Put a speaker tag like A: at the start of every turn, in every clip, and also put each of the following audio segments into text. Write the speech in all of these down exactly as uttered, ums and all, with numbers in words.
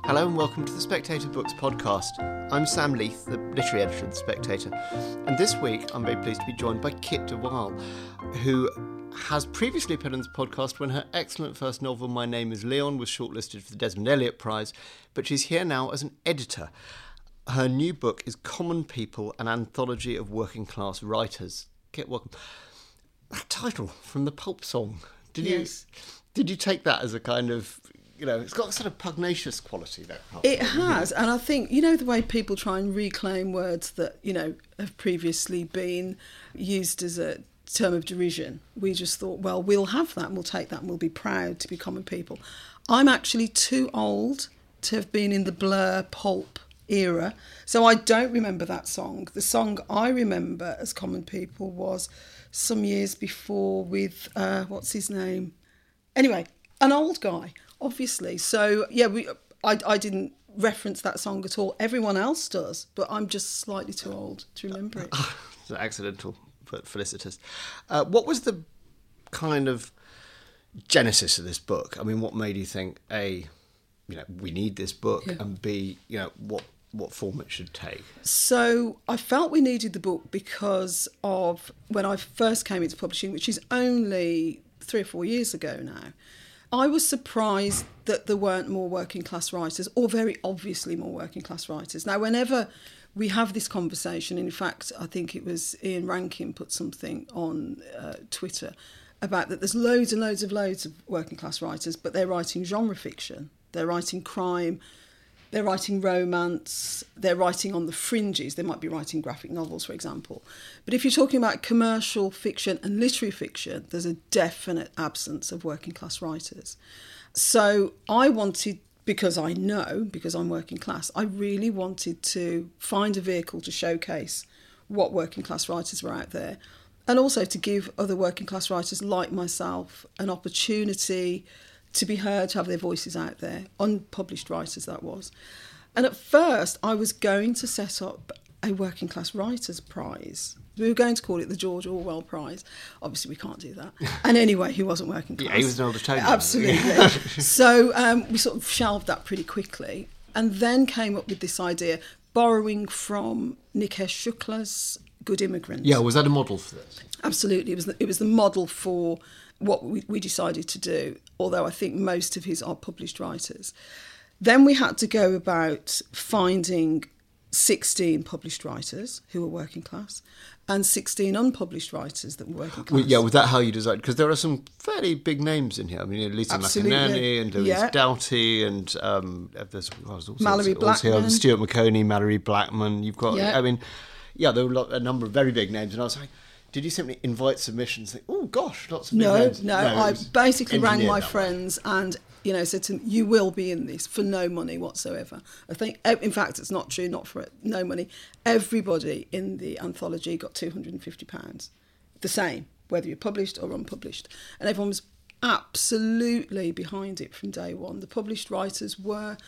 A: Hello and welcome to the Spectator Books podcast. I'm Sam Leith, the literary editor of The Spectator, and this week I'm very pleased to be joined by Kit de Waal, who has previously appeared on this podcast when her excellent first novel, My Name is Leon, was shortlisted for the Desmond Elliott Prize, but she's here now as an editor. Her new book is Common People, an anthology of working class writers. Kit, welcome. That title from the Pulp song, did
B: yes.
A: you did you take that as a kind of, you know, it's got a sort of pugnacious quality, that Pulp
B: It
A: song,
B: has, and I think, you know, the way people try and reclaim words that, you know, have previously been used as a term of derision. We just thought, well, we'll have that and we'll take that and we'll be proud to be common people. I'm actually too old to have been in the Blur Pulp era, so I don't remember that song. The song I remember as Common People was some years before with, uh, what's his name? Anyway, an old guy, obviously. So, yeah, we. I, I didn't reference that song at all. Everyone else does, but I'm just slightly too old to remember it.
A: It's accidental, but felicitous. Uh, what was the kind of genesis of this book? I mean, what made you think, A, you know, we need this book,
B: Yeah.
A: and B, you know, what what form it should take?
B: So I felt we needed the book because of when I first came into publishing, which is only three or four years ago now. I was surprised that there weren't more working class writers, or very obviously more working class writers. Now, whenever we have this conversation, in fact, I think it was Ian Rankin put something on uh, Twitter about that there's loads and loads of loads of working class writers, but they're writing genre fiction, they're writing crime, they're writing romance, they're writing on the fringes. They might be writing graphic novels, for example. But if you're talking about commercial fiction and literary fiction, there's a definite absence of working class writers. So I wanted, because I know, because I'm working class, I really wanted to find a vehicle to showcase what working class writers were out there, and also to give other working class writers like myself an opportunity to be heard, to have their voices out there, unpublished writers that was. And at first I was going to set up a working class writers prize. We were going to call it the George Orwell Prize. Obviously we can't do that. And anyway, he wasn't working class.
A: Yeah, he was an older Tony.
B: Absolutely. So um, we sort of shelved that pretty quickly, and then came up with this idea, borrowing from Nikesh Shukla's Good Immigrant.
A: Yeah, was that a model for this?
B: Absolutely. It was the, it was the model for what we, we decided to do, although I think most of his are published writers. Then we had to go about finding sixteen published writers who were working class and sixteen unpublished writers that were working class.
A: Well, yeah, was that how you designed? Because there are some fairly big names in here. I mean, Lisa
B: Absolutely.
A: McInerney and Louise
B: Yeah.
A: Doughty and um, there's well, there's all
B: Mallory
A: sorts, also
B: Blackman.
A: Stuart McConey, Mallory Blackman. You've got,
B: Yeah.
A: I mean, yeah, there were a, lot, a number of very big names, and I was like, did you simply invite submissions? Think, oh gosh, lots of big
B: No,
A: names.
B: no,
A: it
B: I
A: was
B: basically rang
A: engineered
B: my
A: that way.
B: friends and, you know, said to them, you will be in this for no money whatsoever. I think, in fact, it's not true, not for no money. Everybody in the anthology got two hundred fifty pounds, the same, whether you're published or unpublished. And everyone was absolutely behind it from day one. The published writers were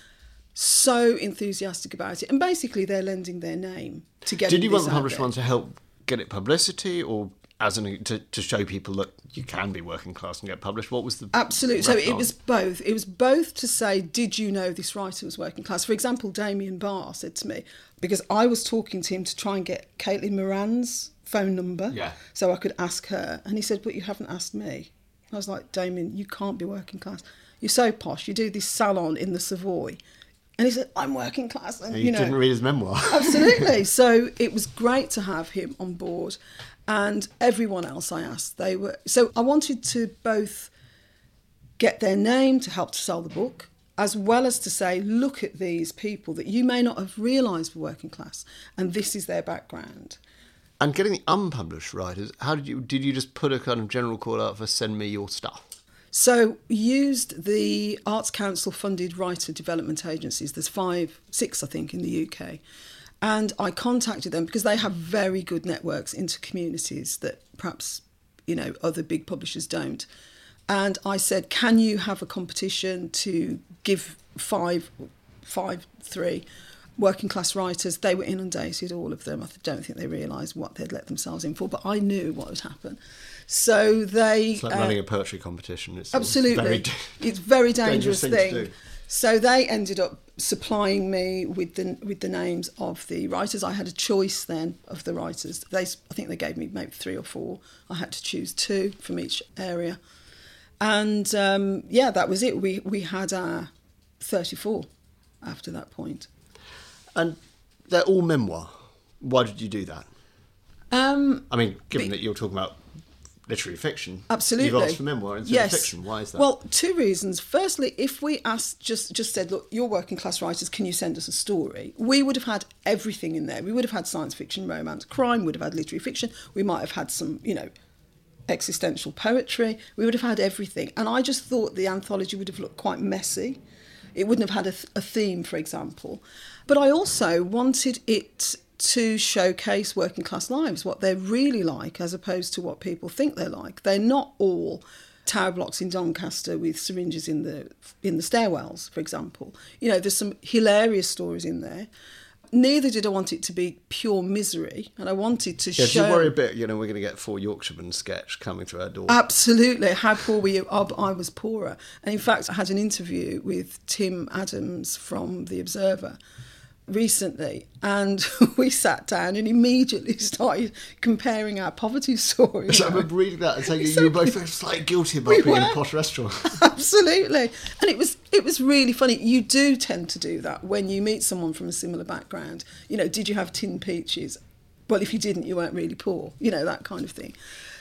B: so enthusiastic about it, and basically they're lending their name to get
A: Did you want
B: this
A: the
B: out
A: published
B: there.
A: one to help get it publicity, or as an to, to show people that you can be working class and get published? What was the
B: Absolutely. So it
A: rationale?
B: was both. It was both to say, did you know this writer was working class? For example, Damien Barr said to me, because I was talking to him to try and get Caitlin Moran's phone number
A: Yeah.
B: so I could ask her. And he said, but you haven't asked me. I was like, Damien, you can't be working class. You're so posh. You do this salon in the Savoy. And he said, I'm working class. And,
A: You,
B: you know,
A: didn't read his memoir.
B: Absolutely. So it was great to have him on board, and everyone else I asked, they were. So I wanted to both get their name to help to sell the book, as well as to say, look at these people that you may not have realised were working class, and this is their background.
A: And getting the unpublished writers, how did you did you just put a kind of general call out for send me your stuff?
B: So we used the Arts Council funded writer development agencies. There's five, six, I think, in the U K. And I contacted them because they have very good networks into communities that perhaps, you know, other big publishers don't. And I said, can you have a competition to give five, five, three working class writers? They were inundated, all of them. I don't think they realised what they'd let themselves in for, but I knew what would happen. So they...
A: It's like
B: uh,
A: running a poetry competition. It's
B: Absolutely.
A: Very,
B: it's a very dangerous,
A: dangerous thing
B: thing.
A: to do.
B: So they ended up supplying me with the with the names of the writers. I had a choice then of the writers. They, I think they gave me maybe three or four. I had to choose two from each area. And um, yeah, that was it. We, we had our thirty-four after that point.
A: And they're all memoir. Why did you do that?
B: Um,
A: I mean, given
B: be,
A: that you're talking about literary fiction,
B: absolutely,
A: you've asked for memoir instead
B: yes.
A: of fiction. Why is that?
B: Well, two reasons. Firstly, if we asked, just just said, look, you're working class writers, can you send us a story? We would have had everything in there. We would have had science fiction, romance, crime. Would have had literary fiction. We might have had some, you know, existential poetry. We would have had everything. And I just thought the anthology would have looked quite messy. It wouldn't have had a, th- a theme, for example. But I also wanted it to showcase working class lives, what they're really like, as opposed to what people think they're like. They're not all tower blocks in Doncaster with syringes in the in the stairwells, for example. You know, there's some hilarious stories in there. Neither did I want it to be pure misery, and I wanted to
A: yeah,
B: show...
A: do you worry a bit, you know, we're going to get four Yorkshiremen sketch coming through our door?
B: Absolutely. How poor were you? I was poorer. And in fact, I had an interview with Tim Adams from The Observer recently, and we sat down and immediately started comparing our poverty stories.
A: So I remember reading that and saying
B: Exactly.
A: you were both slightly guilty about
B: We
A: being in
B: were.
A: a posh restaurant.
B: Absolutely. And it was it was really funny. You do tend to do that when you meet someone from a similar background. You know, did you have tin peaches? Well, if you didn't, you weren't really poor. You know, that kind of thing.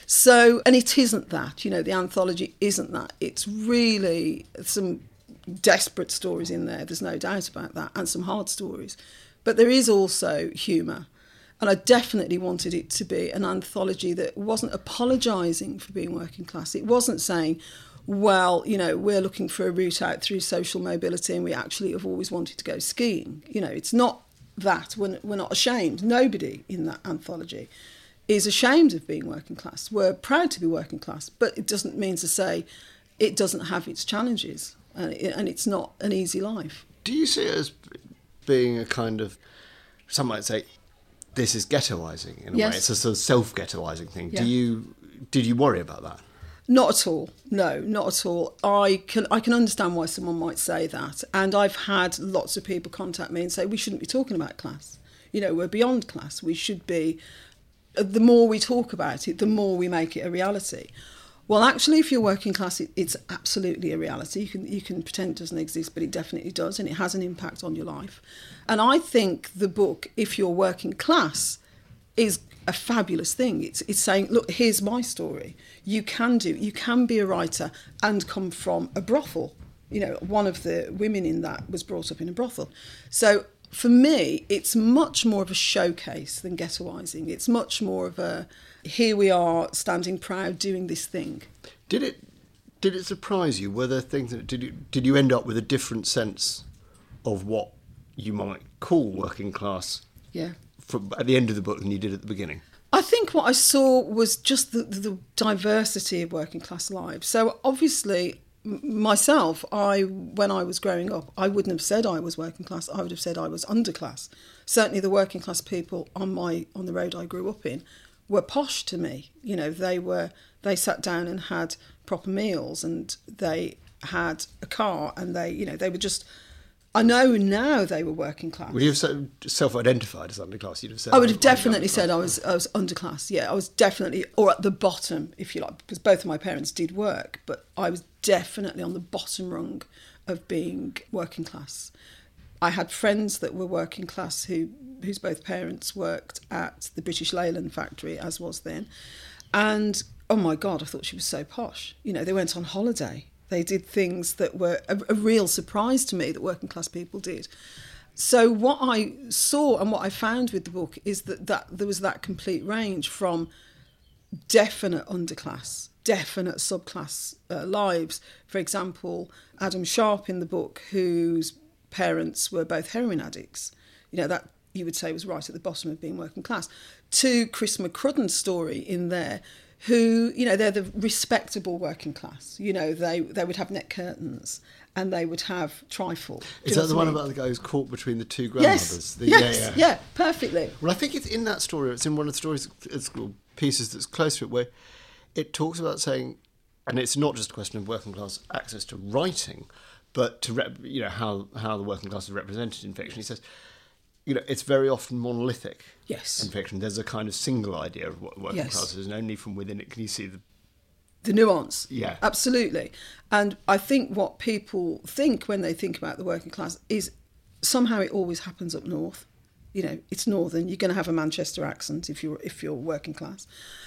B: So, and it isn't that. You know, the anthology isn't that. It's really some desperate stories in there, there's no doubt about that, and some hard stories. But there is also humour. And I definitely wanted it to be an anthology that wasn't apologising for being working class. It wasn't saying, well, you know, we're looking for a route out through social mobility and we actually have always wanted to go skiing. You know, it's not that. We're, we're not ashamed. Nobody in that anthology is ashamed of being working class. We're proud to be working class, but it doesn't mean to say it doesn't have its challenges. And, it, and it's not an easy life.
A: Do you see it as being a kind of, some might say, this is ghettoising in a
B: Yes.
A: way? It's a sort of self-ghettoising thing.
B: Yeah.
A: Do you, did you worry about that?
B: Not at all. No, not at all. I can I can understand why someone might say that. And I've had lots of people contact me and say, we shouldn't be talking about class. You know, we're beyond class. We should be, the more we talk about it, the more we make it a reality. Well, actually, if you're working class, it, it's absolutely a reality. You can you can pretend it doesn't exist, but it definitely does, and it has an impact on your life. And I think the book, If You're Working Class, is a fabulous thing. It's it's saying, look, here's my story. You can do, you can be a writer and come from a brothel. You know, one of the women in that was brought up in a brothel. So for me, it's much more of a showcase than ghettoising. It's much more of a, here we are standing proud doing this thing.
A: Did it did it surprise you? Were there things that did you did you end up with a different sense of what you might call working class?
B: Yeah.
A: From, at the end of the book than you did at the beginning?
B: I think what I saw was just the, the diversity of working class lives. So obviously, m- myself, I when I was growing up, I wouldn't have said I was working class. I would have said I was underclass. Certainly, the working class people on my on the road I grew up in were posh to me. You know, they were they sat down and had proper meals, and they had a car, and they you know they were just. I know now they were working class.
A: Would you have self-identified as underclass? You'd have said.
B: I would have
A: I'm
B: definitely
A: underclass.
B: said I was I was underclass. Yeah, I was definitely, or at the bottom, if you like, because both of my parents did work, but I was definitely on the bottom rung of being working class. I had friends that were working class who whose both parents worked at the British Leyland factory, as was then, and oh my God, I thought she was so posh. You know, they went on holiday. They did things that were a, a real surprise to me that working class people did. So what I saw and what I found with the book is that, that there was that complete range from definite underclass, definite subclass uh, lives. For example, Adam Sharp in the book, whose parents were both heroin addicts, you know, that you would say was right at the bottom of being working class, to Chris McCrudden's story in there, who, you know, they're the respectable working class. You know, they, they would have net curtains and they would have trifle.
A: Is that the one about the guy who's caught between the two
B: Yes,
A: grandmothers? The,
B: yes,
A: yeah, yeah.
B: yeah, perfectly.
A: Well, I think it's in that story, it's in one of the stories, it's pieces that's close to it, where it talks about saying, and it's not just a question of working class access to writing, but to rep, you know how how the working class is represented in fiction. He says, you know, it's very often monolithic.
B: Yes.
A: In fiction, there's a kind of single idea of what working
B: Yes.
A: class is, and only from within it can you see the
B: the nuance.
A: Yeah.
B: Absolutely. And I think what people think when they think about the working class is somehow it always happens up north. You know, it's northern. You're going to have a Manchester accent if you're if you're working class.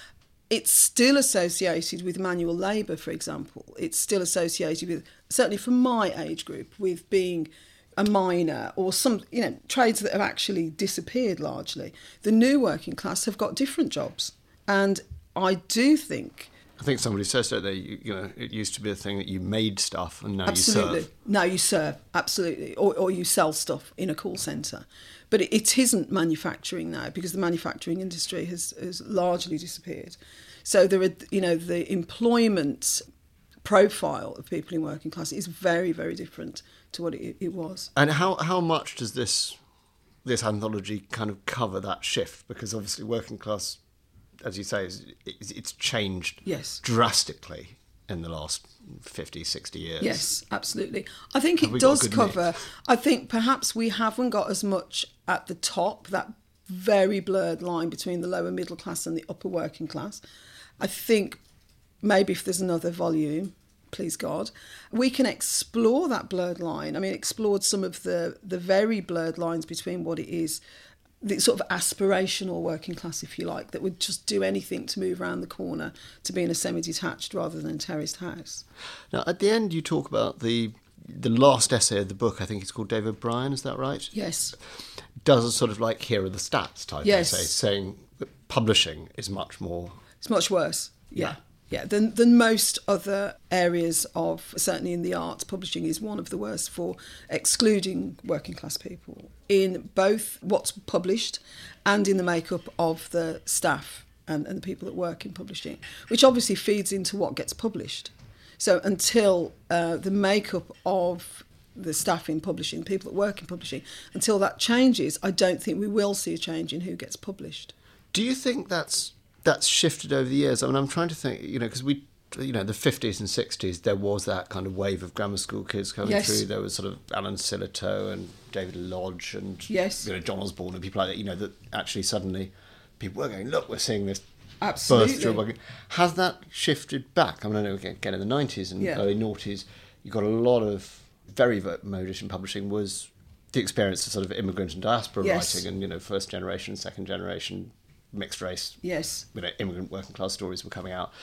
B: It's still associated with manual labour, for example. It's still associated with, certainly from my age group, with being a miner or some, you know, trades that have actually disappeared largely. The new working class have got different jobs. And I do think...
A: I think somebody says that they, you, you know, it used to be a thing that you made stuff and now
B: Absolutely.
A: you serve.
B: Now you serve, absolutely. Or, or you sell stuff in a call centre. But it, it isn't manufacturing now because the manufacturing industry has, has largely disappeared. So there are, you know, the employment profile of people in working class is very, very different to what it, it was.
A: And how, how much does this this anthology kind of cover that shift? Because obviously working class, as you say, is it's, it's changed
B: Yes.
A: drastically in the last fifty, sixty years.
B: Yes, absolutely. I think
A: Have we
B: it
A: got a
B: does
A: good
B: cover,
A: mix?
B: I think perhaps we haven't got as much at the top, that very blurred line between the lower middle class and the upper working class. I think maybe if there's another volume, please God, we can explore that blurred line. I mean, explored some of the, the very blurred lines between what it is, the sort of aspirational working class, if you like, that would just do anything to move around the corner to be in a semi-detached rather than a terraced house.
A: Now, at the end, you talk about the the last essay of the book. I think it's called Dave O'Brien. Is that right?
B: Yes.
A: Does a sort of like here are the stats type
B: Yes.
A: essay, saying that publishing is much more.
B: It's much worse. Yeah.
A: Yeah.
B: Yeah. Than, than most other areas of, certainly in the arts, publishing is one of the worst for excluding working class people in both what's published and in the makeup of the staff and, and the people that work in publishing, which obviously feeds into what gets published. So until uh, the makeup of the staff in publishing, people that work in publishing, until that changes, I don't think we will see a change in who gets published.
A: Do you think that's that's shifted over the years? I mean, I'm trying to think, you know, because we, you know, the fifties and sixties, there was that kind of wave of grammar school kids coming
B: Yes.
A: through. There was sort of Alan Sillitoe and David Lodge and
B: Yes.
A: you know John Osborne and people like that. You know, that actually suddenly people were going, look, we're seeing this.
B: Absolutely.
A: Burst through. Has that shifted back? I mean, I know again in the nineties and
B: Yeah.
A: early noughties, you got a lot of very modish in publishing was the experience of sort of immigrant and diaspora
B: Yes.
A: writing, and you know, first generation, second generation, mixed race,
B: Yes.
A: you know, immigrant working class stories were coming out.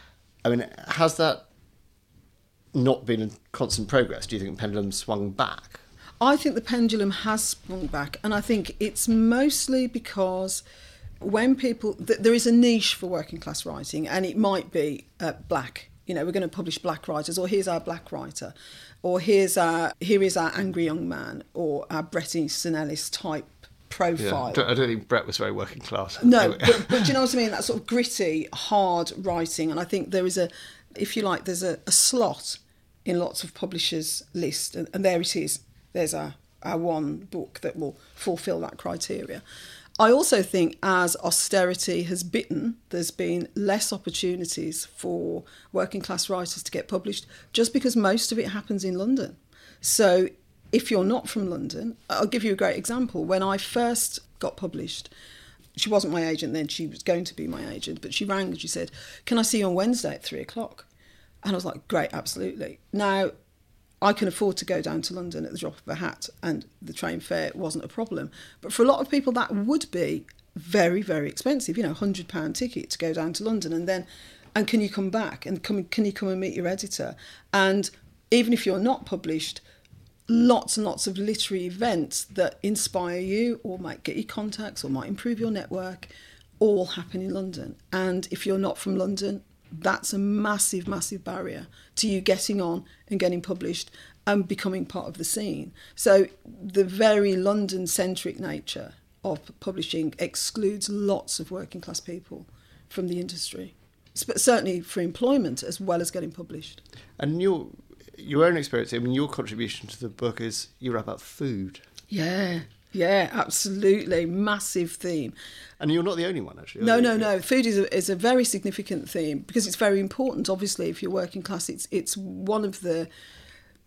A: I mean, has that not been in constant progress? Do you think the pendulum swung back?
B: I think the pendulum has swung back, and I think it's mostly because when people, th- there is a niche for working class writing, and it might be uh, black. You know, we're going to publish black writers, or here's our black writer, or here's our here is our angry young man, or our Bret Easton Ellis type profile.
A: I don't, I don't think Brett was very working class.
B: No, but, but do you know what I mean? That sort of gritty, hard writing, and I think there is a, if you like, there's a, a slot in lots of publishers' list, and, and there it is. There's our, our one book that will fulfil that criteria. I also think as austerity has bitten, there's been less opportunities for working class writers to get published, just because most of it happens in London. So if you're not from London, I'll give you a great example. When I first got published, she wasn't my agent then, she was going to be my agent, but she rang and she said, can I see you on Wednesday at three o'clock? And I was like, great, absolutely. Now, I can afford to go down to London at the drop of a hat, and the train fare wasn't a problem. But for a lot of people, that would be very, very expensive. You know, one hundred pounds ticket to go down to London, and then, and can you come back? And come, can you come and meet your editor? And even if you're not published, lots and lots of literary events that inspire you or might get you contacts or might improve your network all happen in London. And if you're not from London, that's a massive, massive barrier to you getting on and getting published and becoming part of the scene. So the very London-centric nature of publishing excludes lots of working class people from the industry, but certainly for employment as well as getting published.
A: And your your own experience, I mean, your contribution to the book is you write about food.
B: Yeah, yeah, absolutely. Massive theme.
A: And you're not the only one, actually.
B: No,
A: are you?
B: no, no. Food is a, is a very significant theme because it's very important. Obviously, if you're working class, it's it's one of the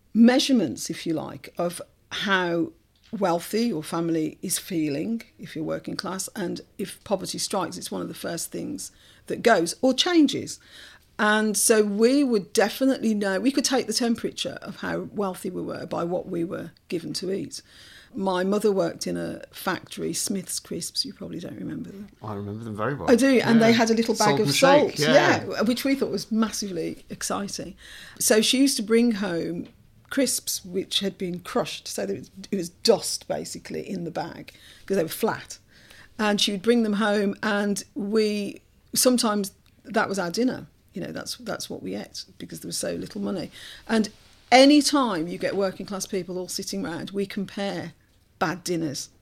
B: measurements, if you like, of how wealthy your family is feeling if you're working class, and if poverty strikes, it's one of the first things that goes or changes. And so we would definitely know, we could take the temperature of how wealthy we were by what we were given to eat. My mother worked in a factory, Smith's Crisps, you probably don't remember them.
A: I remember them very well.
B: I do, and
A: yeah.
B: they had a little bag
A: salt
B: of
A: and
B: salt,
A: shake, yeah.
B: yeah, which we thought was massively exciting. So she used to bring home crisps which had been crushed, so that it was, it was dust basically in the bag because they were flat. And she would bring them home, and we sometimes that was our dinner. You know, that's that's what we ate because there was so little money. And any time you get working class people all sitting round, we compare bad dinners.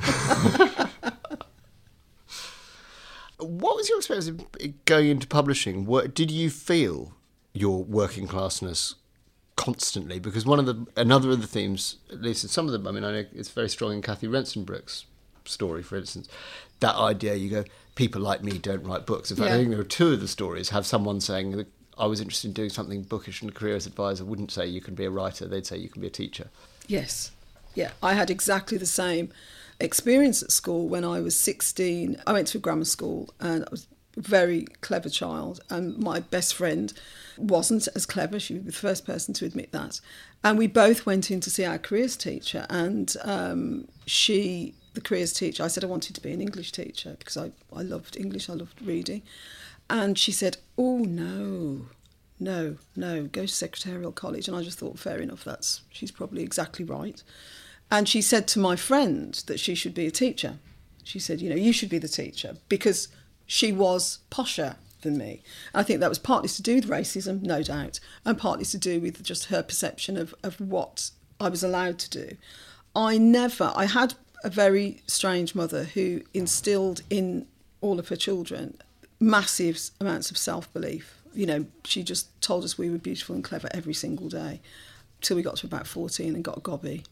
A: What was your experience of going into publishing? What, did you feel your working classness constantly? Because one of the another of the themes, at least in some of them, I mean, I know it's very strong in Cathy Rensenbrooke's story, for instance, that idea you go, people like me don't write books. In fact,
B: Yeah.
A: I think there are two of the stories have someone saying that I was interested in doing something bookish, and a careers advisor wouldn't say you can be a writer, they'd say you can be a teacher.
B: Yes. Yeah, I had exactly the same experience at school when I was sixteen. I went to a grammar school and I was a very clever child, and my best friend wasn't as clever. She was the first person to admit that. And we both went in to see our careers teacher, and um, she, the careers teacher, I said I wanted to be an English teacher because I, I loved English, I loved reading. And she said, oh, no, no, no, go to secretarial college. And I just thought, fair enough, that's she's probably exactly right. And she said to my friend that she should be a teacher. She said, you know, you should be the teacher, because she was posher than me. And I think that was partly to do with racism, no doubt, and partly to do with just her perception of, of what I was allowed to do. I never, I had a very strange mother who instilled in all of her children massive amounts of self-belief. You know, she just told us we were beautiful and clever every single day till we got to about fourteen and got a gobby.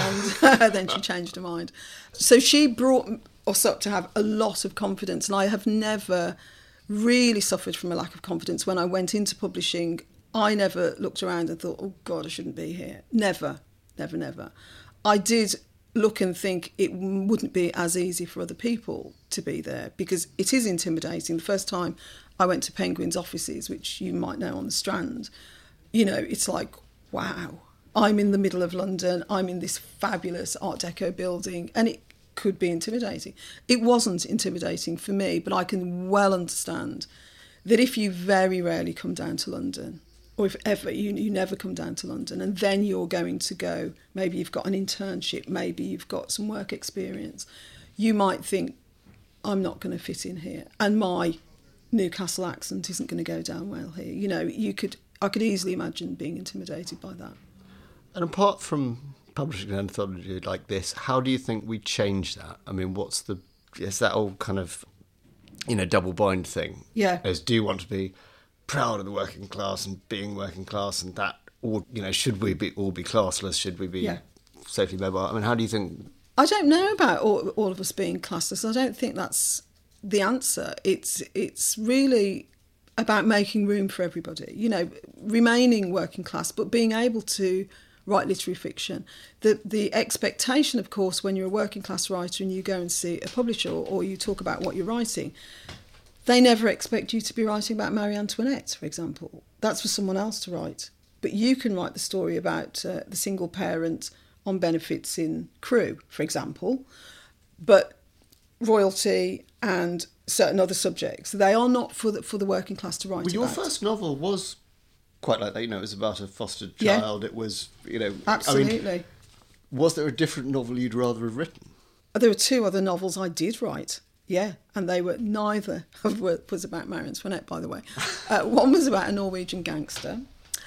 B: And then she changed her mind. So she brought us up to have a lot of confidence, and I have never really suffered from a lack of confidence. When I went into publishing, I never looked around and thought, oh God, I shouldn't be here. Never, never, never. I did look and think it wouldn't be as easy for other people to be there, because it is intimidating. The first time I went to Penguin's offices, which you might know on the Strand, you know, it's like, wow, I'm in the middle of London, I'm in this fabulous Art Deco building, and it could be intimidating. It wasn't intimidating for me, but I can well understand that if you very rarely come down to London, or if ever, you, you never come down to London, and then you're going to go, maybe you've got an internship, maybe you've got some work experience, you might think, I'm not going to fit in here, and my Newcastle accent isn't going to go down well here. You know, you could, I could easily imagine being intimidated by that.
A: And apart from publishing an anthology like this, how do you think we change that? I mean, what's the, is that all kind of, you know, double bind thing?
B: Yeah.
A: As, do you want to be proud of the working class and being working class and that, or, you know, should we be all be classless? Should we be
B: yeah.
A: safely mobile? I mean, how do you think?
B: I don't know about all, all of us being classless. I don't think that's the answer. It's it's really about making room for everybody, you know, remaining working class, but being able to write literary fiction. The the expectation, of course, when you're a working class writer and you go and see a publisher, or, or you talk about what you're writing, they never expect you to be writing about Marie Antoinette, for example. That's for someone else to write. But you can write the story about uh, the single parent on benefits in Crewe, for example. But royalty and certain other subjects, they are not for the, for the working class to write
A: Well, your
B: about.
A: first novel was quite like that, you know, it was about a fostered
B: Yeah.
A: child. It was, you know...
B: Absolutely.
A: I mean, was there a different novel you'd rather have written?
B: There were two other novels I did write, yeah, and they were, neither of was about Marie Antoinette, by the way. Uh, one was about a Norwegian gangster,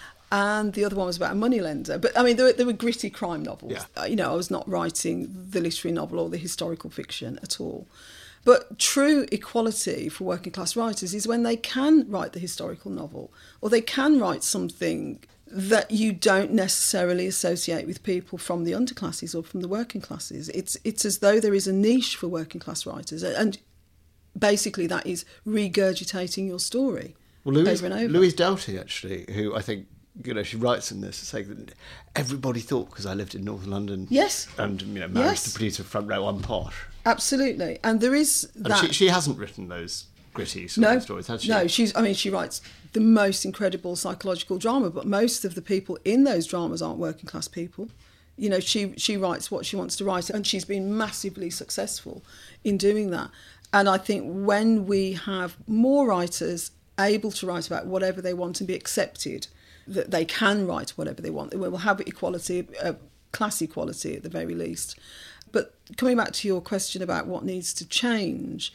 B: and the other one was about a moneylender. But, I mean, there were, there were gritty crime novels.
A: Yeah.
B: Uh, you know, I was not writing the literary novel or the historical fiction at all. But true equality for working class writers is when they can write the historical novel, or they can write something that you don't necessarily associate with people from the underclasses or from the working classes. It's it's as though there is a niche for working class writers, and basically that is regurgitating your story
A: Well, Louise,
B: over and over.
A: Louise Doughty, actually, who I think you know, she writes in this saying that everybody thought, because I lived in North London,
B: yes,
A: and you know, married
B: yes.
A: to the producer of Front Row, I'm posh.
B: Absolutely, and there is that.
A: And she, she hasn't written those gritty sort
B: no
A: of stories, has she?
B: No, she's. I mean, she writes the most incredible psychological drama, but most of the people in those dramas aren't working class people. You know, she she writes what she wants to write, and she's been massively successful in doing that. And I think when we have more writers able to write about whatever they want and be accepted, that they can write whatever they want, we will have equality, uh, class equality at the very least. But coming back to your question about what needs to change,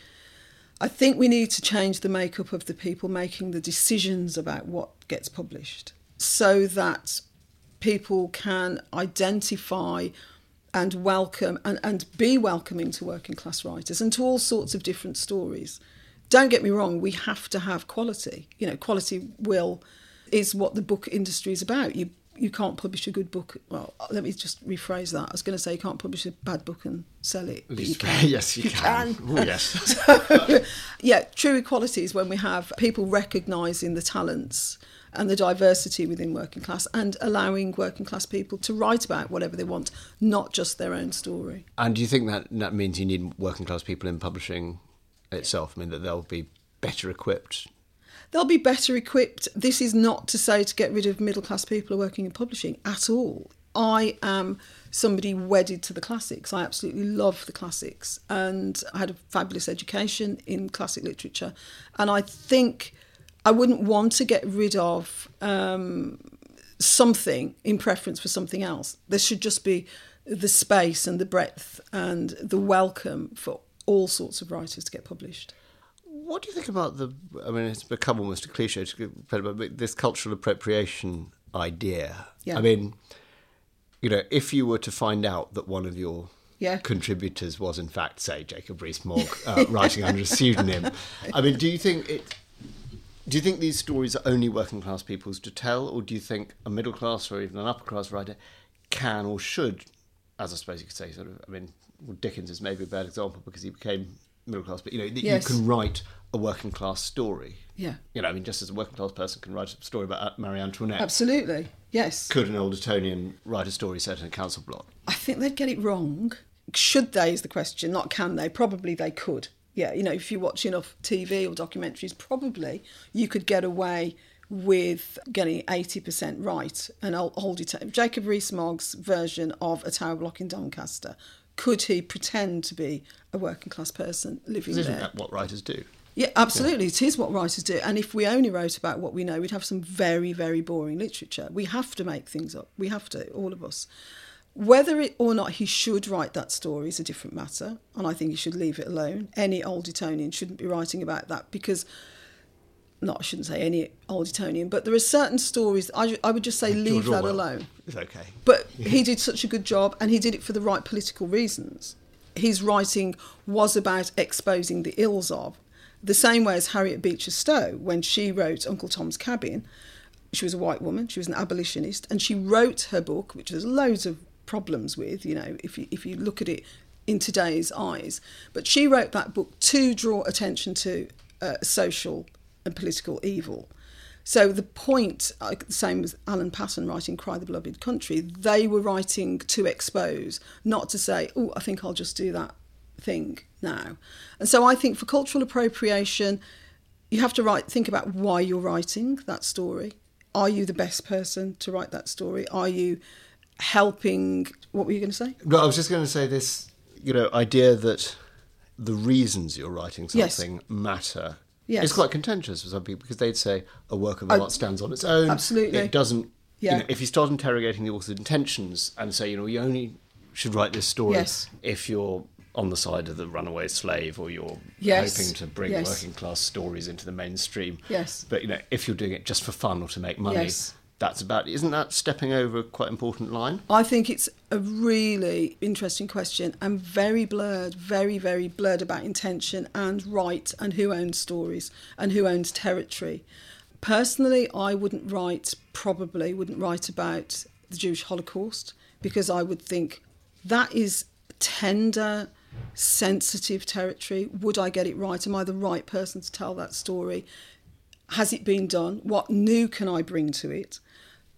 B: I think we need to change the makeup of the people making the decisions about what gets published, so that people can identify and welcome and, and be welcoming to working class writers and to all sorts of different stories. Don't get me wrong, we have to have quality. You know, quality will is what the book industry is about. You you can't publish a good book. Well, let me just rephrase that. I was going to say you can't publish a bad book and sell it. But you can.
A: Yes, you, you can. can. Oh, yes.
B: So, yeah, true equality is when we have people recognising the talents and the diversity within working class and allowing working class people to write about whatever they want, not just their own story.
A: And do you think that that means you need working class people in publishing itself? I mean, that they'll be better equipped?
B: They'll be better equipped. This is not to say to get rid of middle class people who are working in publishing at all. I am somebody wedded to the classics. I absolutely love the classics, and I had a fabulous education in classic literature. And I think I wouldn't want to get rid of um, something in preference for something else. There should just be the space and the breadth and the welcome for all sorts of writers to get published.
A: What do you think about the, I mean, it's become almost a cliche to get about this cultural appropriation idea.
B: Yeah.
A: I mean, you know, if you were to find out that one of your
B: yeah.
A: contributors was in fact, say, Jacob Rees-Mogg, uh, writing under a pseudonym, I mean, do you think it... Do you think these stories are only working class people's to tell, or do you think a middle class or even an upper class writer can or should, as I suppose you could say, sort of, I mean, well, Dickens is maybe a bad example because he became middle class, but you know, that
B: yes.
A: you can write a working class story.
B: Yeah.
A: You know, I mean, just as a working class person can write a story about Marie Antoinette.
B: Absolutely, yes.
A: Could an old Etonian write a story set in a council block?
B: I think they'd get it wrong. Should they is the question, not can they. Probably they could. Yeah, you know, if you watch enough T V or documentaries, probably you could get away with getting eighty percent right. And I'll hold it. Jacob Rees-Mogg's version of A Tower Block in Doncaster, could he pretend to be a working class person living
A: Isn't
B: there?
A: Isn't that what writers do?
B: Yeah, absolutely. Yeah. It is what writers do. And if we only wrote about what we know, we'd have some very, very boring literature. We have to make things up. We have to, all of us. Whether it or not he should write that story is a different matter, and I think he should leave it alone. Any old Etonian shouldn't be writing about that because, not I shouldn't say any old Etonian, but there are certain stories, I, I would just say leave
A: George
B: that
A: Orwell.
B: alone.
A: It's okay.
B: But he did such a good job, and he did it for the right political reasons. His writing was about exposing the ills of, the same way as Harriet Beecher Stowe, when she wrote Uncle Tom's Cabin. She was a white woman, she was an abolitionist, and she wrote her book, which has loads of problems with, you know, if you if you look at it in today's eyes. But she wrote that book to draw attention to uh, social and political evil. So the point, uh, the same as Alan Paton writing Cry the Beloved Country, they were writing to expose, not to say, oh, I think I'll just do that thing now. And so I think for cultural appropriation, you have to write, think about why you're writing that story. Are you the best person to write that story? Are you helping, what were you going to say?
A: No, I was just going to say this, you know, idea that the reasons you're writing something yes. matter.
B: Yes.
A: It's quite contentious for some people because they'd say a work of
B: oh,
A: art stands on its own.
B: Absolutely.
A: It doesn't,
B: yeah.
A: you know, if you start interrogating the author's intentions and say, you know, you only should write this story
B: yes.
A: if you're on the side of the runaway slave or you're
B: yes.
A: hoping to bring
B: yes.
A: working class stories into the mainstream.
B: Yes.
A: But, you know, if you're doing it just for fun or to make money...
B: Yes.
A: That's about, isn't that stepping over a quite important line?
B: I think it's a really interesting question and very blurred, very, very blurred about intention and right and who owns stories and who owns territory. Personally, I wouldn't write, probably wouldn't write about the Jewish Holocaust because I would think that is tender, sensitive territory. Would I get it right? Am I the right person to tell that story? Has it been done? What new can I bring to it?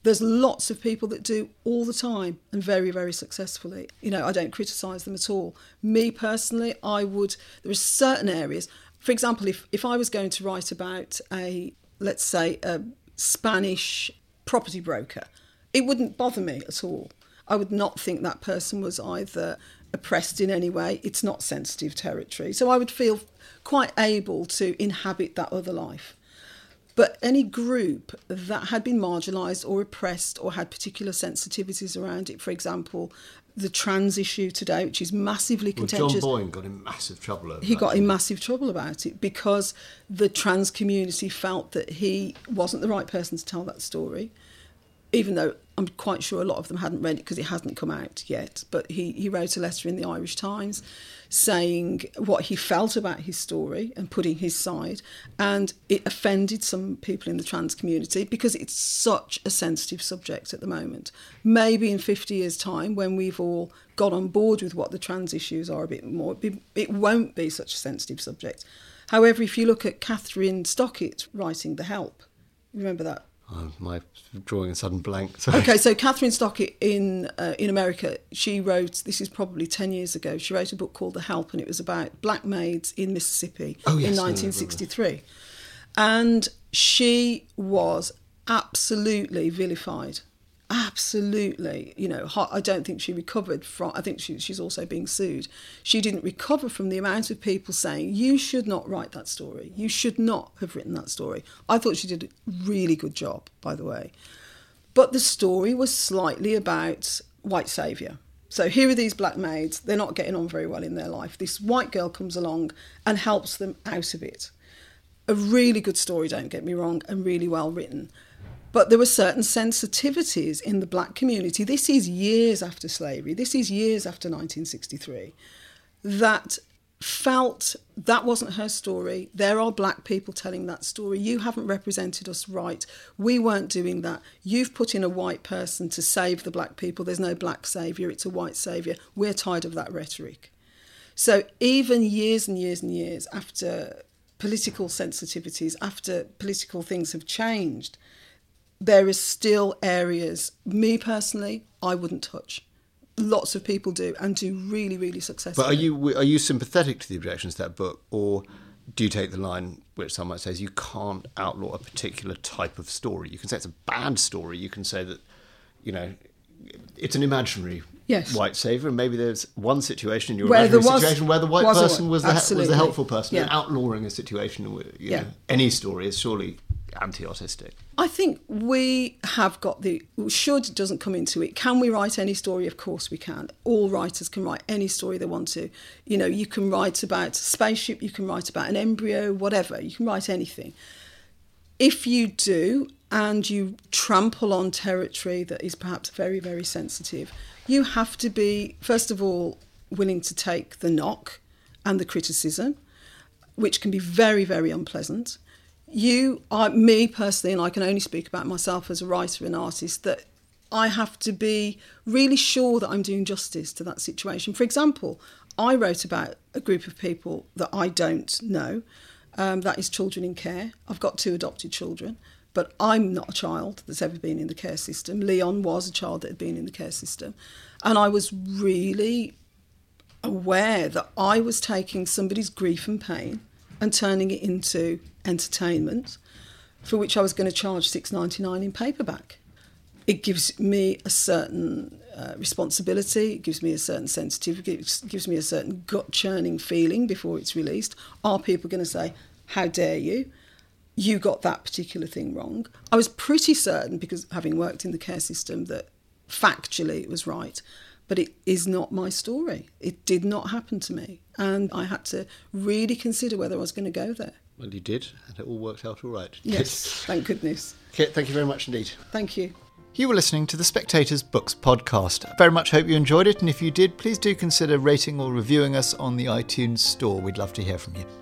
B: There's lots of people that do all the time and very, very successfully. You know, I don't criticise them at all. Me personally, I would, there are certain areas, for example, if, if I was going to write about a, let's say, a Spanish property broker, it wouldn't bother me at all. I would not think that person was either oppressed in any way. It's not sensitive territory. So I would feel quite able to inhabit that other life. But any group that had been marginalised or oppressed or had particular sensitivities around it, for example, the trans issue today, which is massively contentious.
A: Well, John Boyne got in massive trouble over
B: He
A: that,
B: got in
A: he?
B: massive trouble about it because the trans community felt that he wasn't the right person to tell that story, even though I'm quite sure a lot of them hadn't read it because it hasn't come out yet. But he, he wrote a letter in the Irish Times saying what he felt about his story and putting his side, and it offended some people in the trans community because it's such a sensitive subject at the moment. Maybe in fifty years' time, when we've all got on board with what the trans issues are a bit more, it won't be such a sensitive subject. However, if you look at Catherine Stockett writing The Help, remember that?
A: Oh, my drawing a sudden blank. Sorry.
B: Okay, so Catherine Stockett in uh, in America, she wrote, this is probably ten years ago, she wrote a book called The Help, and it was about black maids in Mississippi
A: oh, yes,
B: in
A: no,
B: nineteen sixty-three. And she was absolutely vilified. Absolutely. You know, I don't think she recovered from, I think she, she's also being sued. She didn't recover from the amount of people saying, you should not write that story. You should not have written that story. I thought she did a really good job, by the way. But the story was slightly about white saviour. So here are these black maids. They're not getting on very well in their life. This white girl comes along and helps them out of it. A really good story, don't get me wrong, and really well written. But there were certain sensitivities in the black community. This is years after slavery. This is years after nineteen sixty-three. That felt that wasn't her story. There are black people telling that story. You haven't represented us right. We weren't doing that. You've put in a white person to save the black people. There's no black saviour. It's a white saviour. We're tired of that rhetoric. So even years and years and years after political sensitivities, after political things have changed, there is still areas, me personally, I wouldn't touch. Lots of people do, and do really, really successfully.
A: But are you are you sympathetic to the objections to that book, or do you take the line, which some might say is you can't outlaw a particular type of story? You can say it's a bad story. You can say that, you know, it's an imaginary
B: yes.
A: white saviour, and maybe there's one situation in your
B: where
A: imaginary
B: was,
A: situation where the white
B: was
A: person
B: a,
A: was the, was the helpful person.
B: Yeah.
A: And outlawing a situation, you
B: yeah.
A: know, any story is surely anti-autistic.
B: I think we have got the should doesn't come into it. Can we write any story? Of course we can. All writers can write any story they want to. You know, you can write about a spaceship, you can write about an embryo, whatever. You can write anything. If you do, and you trample on territory that is perhaps very, very sensitive, you have to be, first of all, willing to take the knock and the criticism, which can be very, very unpleasant. You, I, me personally, and I can only speak about myself as a writer and artist, that I have to be really sure that I'm doing justice to that situation. For example, I wrote about a group of people that I don't know. Um, that is children in care. I've got two adopted children, but I'm not a child that's ever been in the care system. Leon was a child that had been in the care system. And I was really aware that I was taking somebody's grief and pain and turning it into entertainment, for which I was going to charge six dollars ninety-nine in paperback. It gives me a certain uh, responsibility, it gives me a certain sensitivity, it gives me a certain gut-churning feeling before it's released. Are people going to say, how dare you? You got that particular thing wrong. I was pretty certain, because having worked in the care system, that factually it was right. But it is not my story. It did not happen to me. And I had to really consider whether I was going to go there.
A: Well, you did, and it all worked out all right.
B: Yes, thank goodness.
A: Kit, thank you very much indeed.
B: Thank you.
A: You were listening to the Spectator's Books podcast. I very much hope you enjoyed it, and if you did, please do consider rating or reviewing us on the iTunes store. We'd love to hear from you.